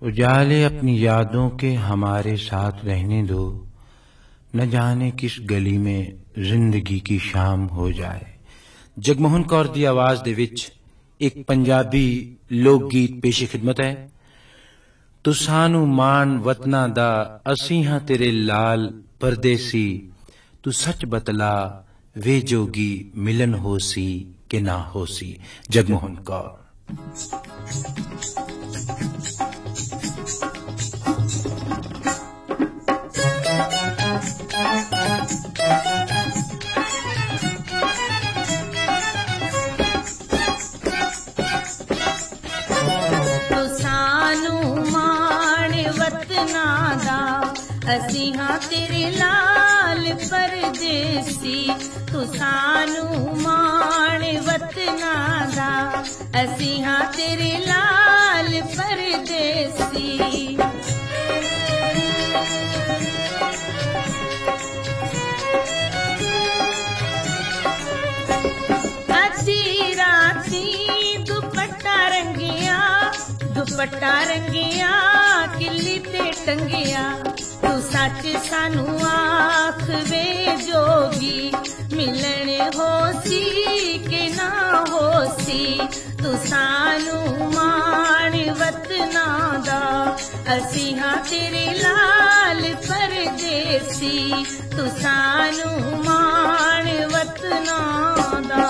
उजाले अपनी यादों के हमारे साथ रहने दो, न जाने किस गली में जिंदगी की शाम हो जाए। जगमोहन कौर दी आवाज दे विच एक पंजाबी लोक गीत पेशी खिदमत है। तू सानू मान वतना दा, असी हां तेरे लाल परदेसी, तू सच बतला वे जोगी मिलन होसी के ना होसी। जगमोहन कौर। असी हाँ तेरे लाल परदेसी, तू सानू मान वतना दा, असी हाँ तेरे लाल परदेसी। अधी राती दुपट्टा रंगिया किल्ली ते टंगिया, तू सच सानू आख वे जोगी मिलन होसी के ना होसी, तू सानू मान वतना दा, असी हाँ तेरे लाल परदेसी, तू सानू मान वतना दा।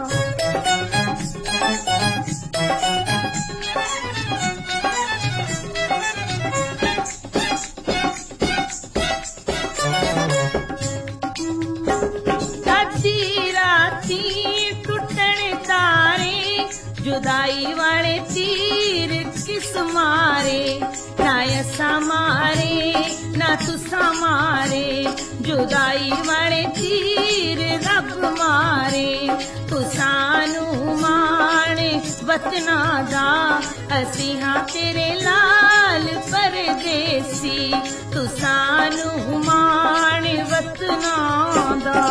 जुदाई वाले तीर किस मारे, ना ऐसा मारे ना तुसा मारे, जुदाई वाले तीर रब मारे, तू सानू माने वतना दा, असी हाँ तेरे लाल परदेसी, तू सानू माने वतना दा।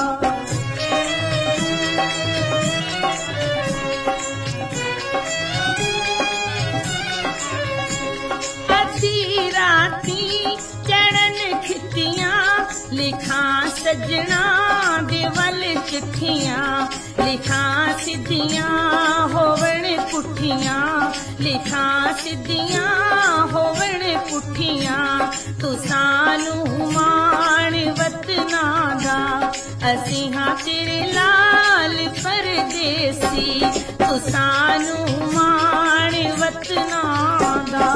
लिखां सजना दे वल चिट्ठियां, लिखां सिद्धियां होवण पुठियां, लिखां सिद्धियां होवण पुठियां, तू सानू मान वतना दा, असी हाँ तेरे लाल परदेसी, तू सानू मान वतना दा।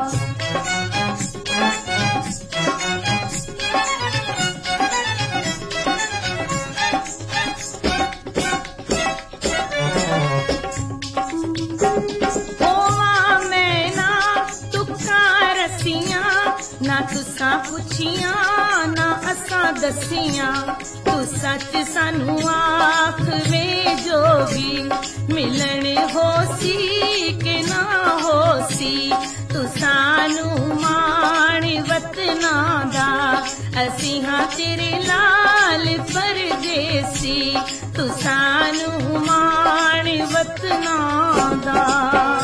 ना तुसा पुछियां ना असा दसियां, तू सच सानू आख वे जोगी मिलन होसी के ना होसी, तू सानू मान वतना दा, असी हाँ तेरे लाल परदेसी, तू सानू मान वतना दा।